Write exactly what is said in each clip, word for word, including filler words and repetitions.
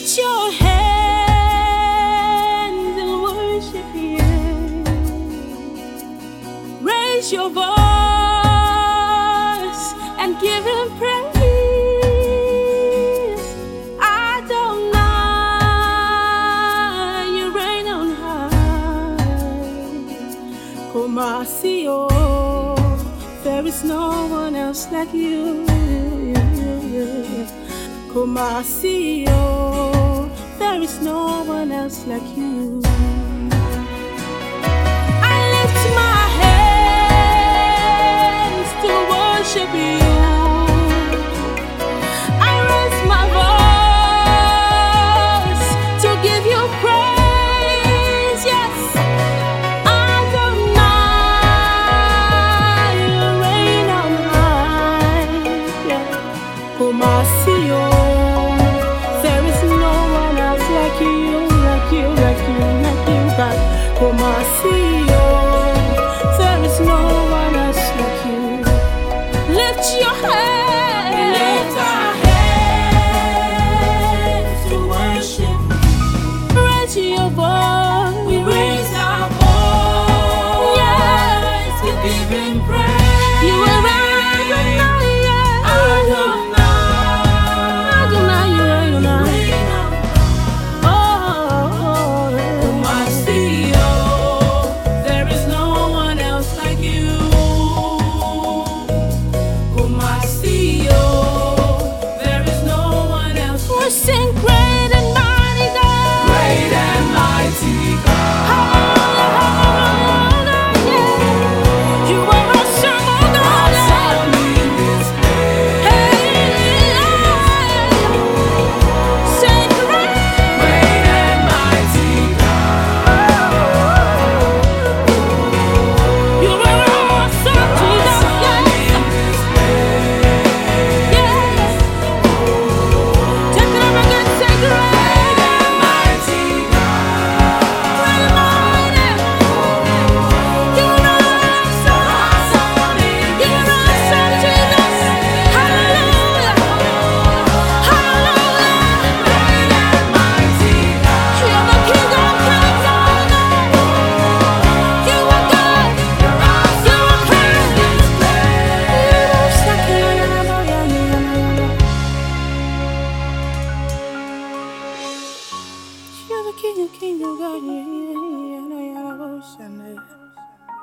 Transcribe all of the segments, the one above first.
Lift your hands and worship Him. Raise your voice and give Him praise. Adonai, you reign on high. Komasio, there is no one else like you. Komasio, there is no one else like you. I lift my hands to worship you. I raise my voice to give you praise. Yes, Adonai, you reign on high. Yeah. Komasio, there is no one else like you, like you, like you, like you, God. Komasio, there is no one else like you. Lift your hands. We lift our hands to worship. Raise your voice. We raise our voice. Yes, to give Him praise. You are Adonai, yeah. Adonai, Adonai, you reign on high. Oh, oh, yeah. Komasio, there is no one else like you. Komasio, there is no one else. We sing great and mighty God. Great and mighty God. Hallelujah, yeah. You are awesome, oh God. Awesome in this place. Hey, yeah. Say great. Great and mighty God. You are awesome, Jesus. Yes. Yes. Take it up again, say great and mighty God. Great and mighty. You are awesome. You are awesome, Jesus. Hallelujah. Hallelujah. Great and mighty God. You are the King of kings, oh God. You are God. You are praised. You're the King of kings, oh God.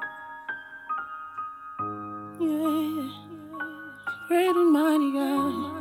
Yeah. Great and mighty God.